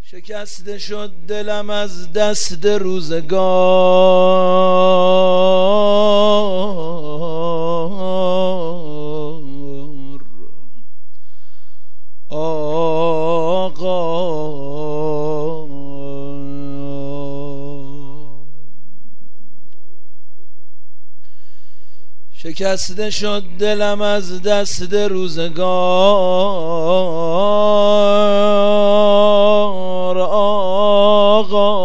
شکسته شد دلم از دست روزگار، آقا شکسته شد دلم از دست روزگار، آقا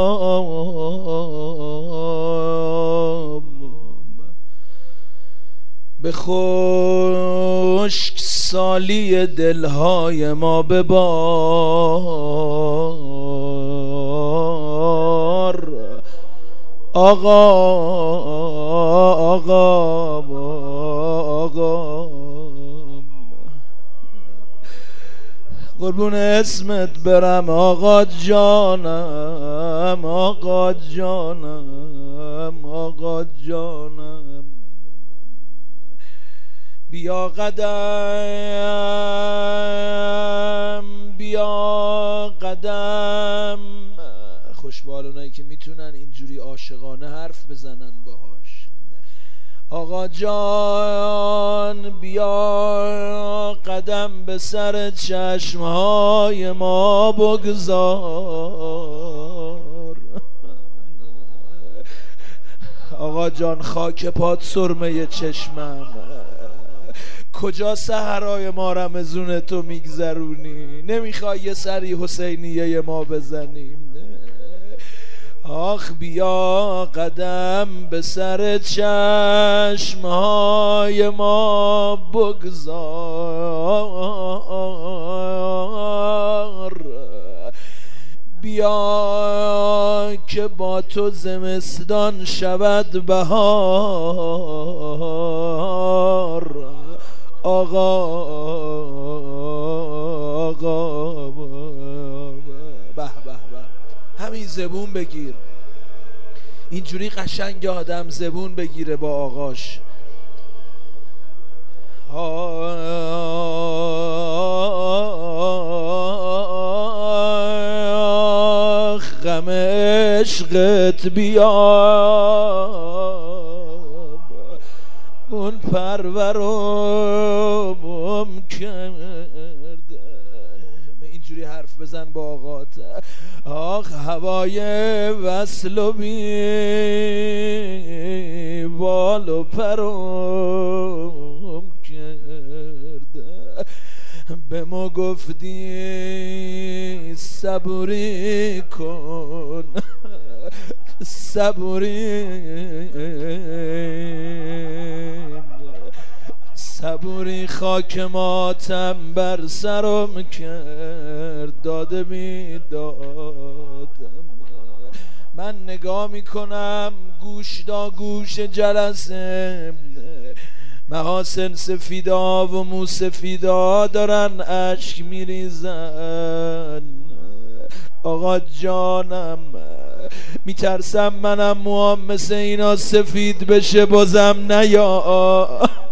به خشک سالی دلهای ما ببار، آقا قربون اسمت برم آقا جانم، آقا جانم، آقا جانم. بیا قدم بیا قدم. خوشبال اونایی که میتونن اینجوری عاشقانه حرف بزنن باهاش. آقا جان بیا قدم به سر چشمهای ما بگذار، آقا جان خاک پات سرمه چشمم، کجا سحرای ما رمزون تو میگذرونی؟ نمیخوای یه سری حسینیه ما بزنیم؟ آخ بیا قدم به سر چشمهای ما بگذار، بیا که با تو زمستان شود بهار، آقا به به به. همین زبون بگیر، اینجوری قشنگ آدم زبون بگیره با آقاش. غم عشقت بیاب اون پرورم کرده. اینجوری حرف بزن با آقات. آخ هوای وصل و بی بال و پرم کرده. به ما گفتی صبوری کن، صبوری خاک ماتم بر سرم کرد، داده میدادم. من نگاه میکنم گوش دا گوش جلسه، محاسن سفیدا و مو سفیدا دارن اشک میریزن. آقا جانم میترسم منم موام مثل اینا سفید بشه بازم نیا.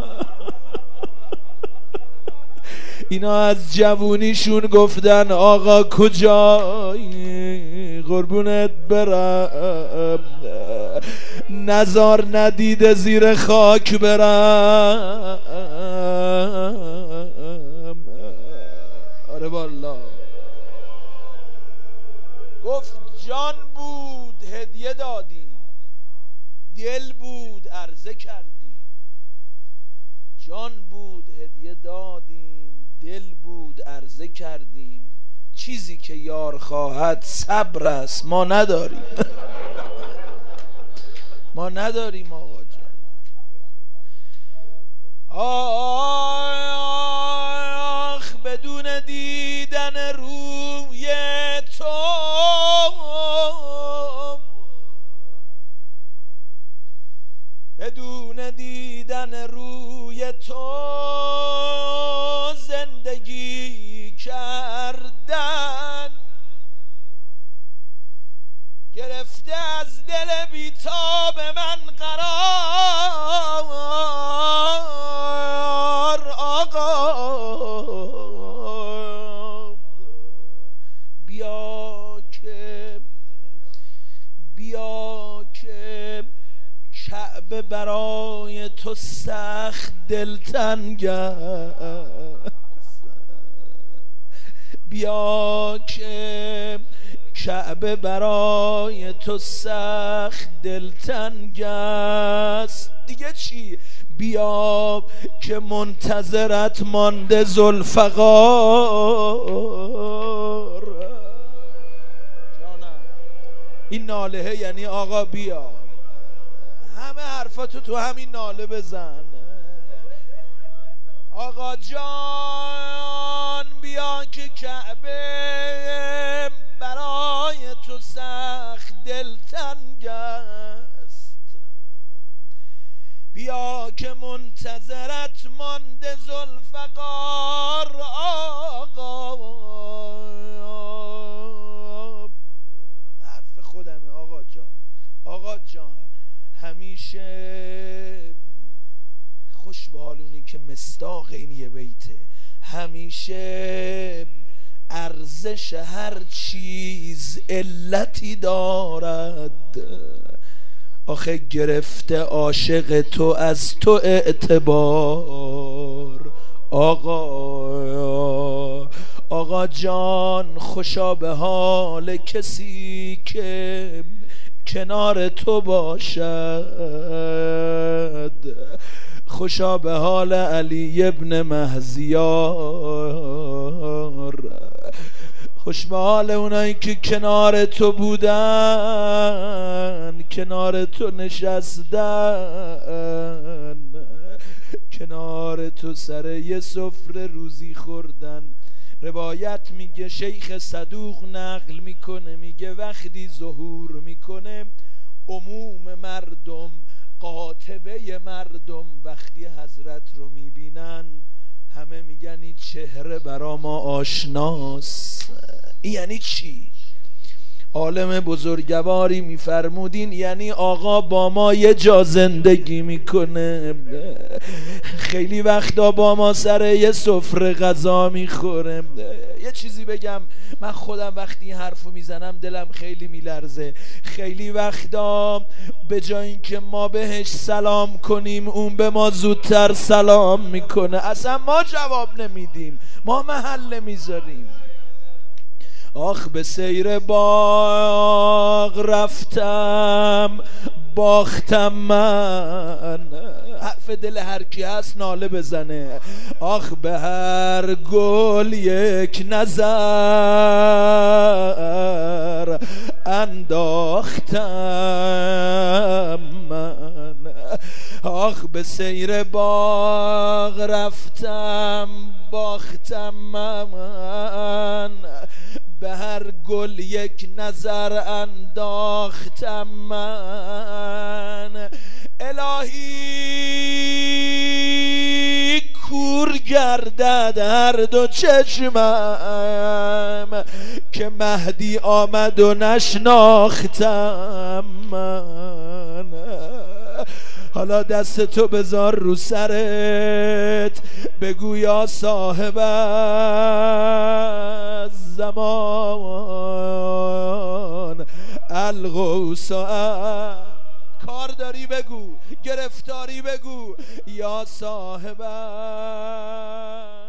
اینا از جوونیشون گفتن آقا کجایی؟ قربونت برم نزار ندیده زیر خاک برم. آره والا گفت جان بود هدیه دادیم، دل بود عرضه کردیم. جان بود هدیه دادیم، دل بود عرضه کردیم. چیزی که یار خواهد صبر است، ما نداریم. ما نداریم آقا جان. آخ بدون دیدن روی تو، بدون دیدن روی تو زندگی کردن گرفته از دل بیتاب من قرار. آقا بیا کعبه برای تو سخت دلتنگ است، بیا که کعبه برای تو سخت دلتنگ است. دیگه چی؟ بیا که منتظرت مانده ذوالفقار. جانم این ناله یعنی آقا بیا، همه حرفاتو تو همین ناله بزن. آقا جان بیا که کعبه برای تو سخت دلتنگ است، بیا که منتظرت مانده ذوالفقار. آقا حرف خودمه آقا جان. آقا جان همیشه خوش به حالونی که مصداق این یه بیته، همیشه ارزش هر چیز علتی دارد. آخه گرفته عاشق تو از تو اعتبار. آقا جان خوشا به حال کسی که کنار تو باشد، خوشا به حال علی ابن مهزیار، خوش به حال اونایی که کنار تو بودن، کنار تو نشستن، کنار تو سر یه سفره روزی خوردن. روایت میگه شیخ صدوق نقل میکنه، میگه وقتی ظهور میکنه عموم مردم، قاطبه مردم وقتی حضرت رو میبینن همه میگن این چهره برا ما آشناست. این یعنی چی؟ عالم بزرگواری میفرمودین یعنی آقا با ما یه جا زندگی میکنه، خیلی وقتا با ما سر یه سفره غذا میخوره. یه چیزی بگم، من خودم وقتی این حرفو میزنم دلم خیلی میلرزه. خیلی وقتا به جای اینکه ما بهش سلام کنیم اون به ما زودتر سلام میکنه، اصلا ما جواب نمیدیم، ما محل نمیذاریم. آخ به سیر باغ رفتم باختم من، حرف دل هر کی هست ناله بزنه. آخ به هر گل یک نظر انداختم من، آخ به سیر باغ رفتم باختم من، به هر گل یک نظر انداختم من. الهی کور گردد هر دو چشمم که مهدی آمد و نشناختم من. حالا دست تو بذار رو سرت بگو یا صاحب الزمان الغوث، کار داری بگو، گرفتاری بگو یا صاحب